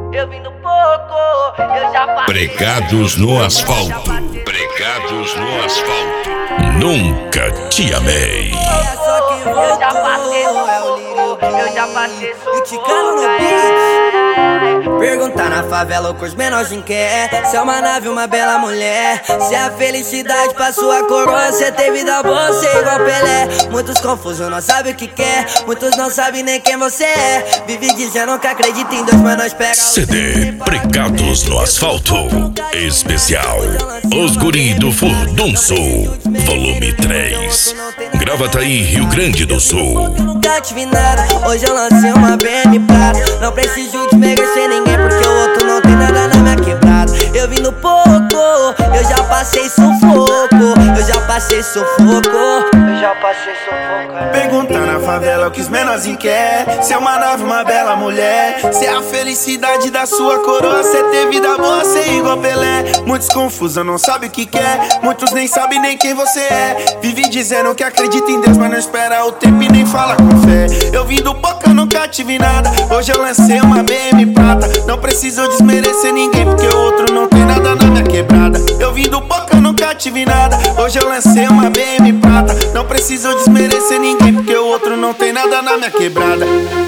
Eu vim do pouco, eu já passei. Pregados no asfalto. Pregados no asfalto. Nunca te amei. Eu já passei sufoco, eu já passei sufoco. Perguntar na favela o que os menorzinhos quer. Se é uma nave, uma bela mulher. Se a felicidade pra sua coroa, cê tem vida boa, cê é igual Pelé. Muitos confusos não sabem o que quer, muitos não sabem nem quem você é. Vive dizendo que acredita em Deus, mas nós pega CD Pregados no Asfalto Especial Os Guri do Furdunço Volume 3 Gravataí, Rio Grande do Sul. Nunca tive nada, hoje eu lancei uma BM prata. Não preciso desmerecer ninguém, porque o outro não tem nada na minha quebrada. Eu vim no pouco, eu já passei sufoco. Eu já passei sufoco. Eu já passei sufoco. Perguntar na favela o que os menorzinhos quer. Se é uma nave, uma bela mulher. Se é a felicidade da sua coroa, cê tem vida boa, cê é igual Pelé. Muitos confusos não sabem o que quer, muitos nem sabem nem quem você é. Vive dizendo que acredita em Deus, mas não espera o tempo e nem fala com fé. Eu vim do pouco, eu nunca tive nada. Hoje eu lancei uma BM prata. Não preciso desmerecer ninguém, porque o outro não tem nada na minha quebrada. Eu vim do pouco, eu nunca tive nada. Hoje eu lancei uma BM prata. Não preciso desmerecer ninguém, porque o outro não tem nada na minha quebrada.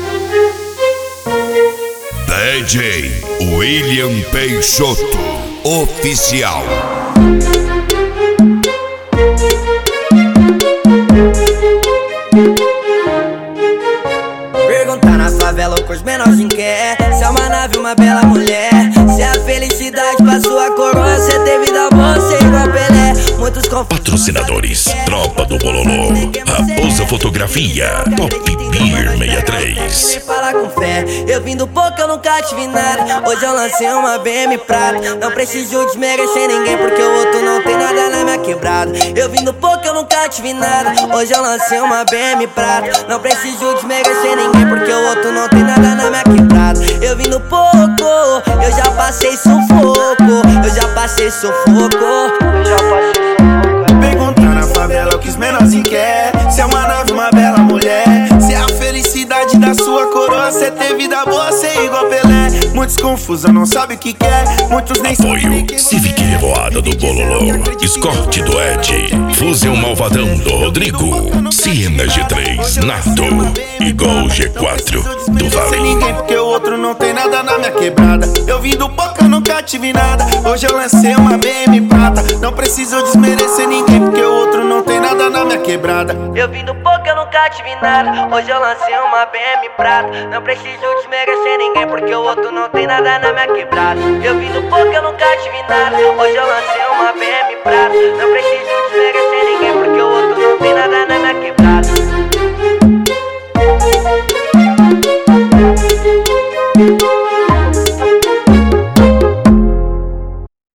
DJ William Peixoto Oficial. Perguntar na favela o que os menorzinhos quer. Se é uma nave, uma bela mulher. Se é a felicidade pra sua coroa, cê tem vida boa, cê é igual Pelé. Muitos Patrocinadores: Tropa do Bololô, Raposa Fotografia, Top Beer 63. Fala com fé, eu vim do pouco, eu nunca tive nada. Hoje eu lancei uma BM prata. Não preciso desmerecer ninguém, porque o outro não tem nada na minha quebrada. Eu vim do pouco, eu nunca tive nada. Hoje eu lancei uma BM prata. Não preciso desmerecer ninguém, porque o outro não tem nada na minha quebrada. Eu vim do pouco, eu já passei sufoco. Eu já passei sufoco. Eu já passei sufoco. Perguntar na favela o que os menorzinhos quer. Se é uma nave, uma bela mulher. Se é a felicidade da sua coroa, cê tem vida boa, cê é igual Pelé. Muitos confusos não sabem o que quer, muitos nem sabem. Apoio Civic Revoada do Bololô, Escorte do Ed, Fusão Malvadão do Rodrigo, Siena G3, Nardo e Gol G4 do Sem Vale. ninguém, porque o outro não tem nada na minha quebrada. Eu vim do pouco, eu nunca tive nada. Hoje eu lancei uma BM prata. Não preciso desmerecer ninguém, porque o outro não tem nada na minha quebrada. Eu vim do pouco, eu nunca tive nada. Hoje eu lancei uma BM prata. Não preciso desmerecer ninguém, porque o outro não tem nada na minha quebrada. Eu vim do pouco, eu nunca tive nada. Hoje eu lancei uma BM prata. Não preciso desmerecer ninguém, porque o outro não tem nada na minha quebrada.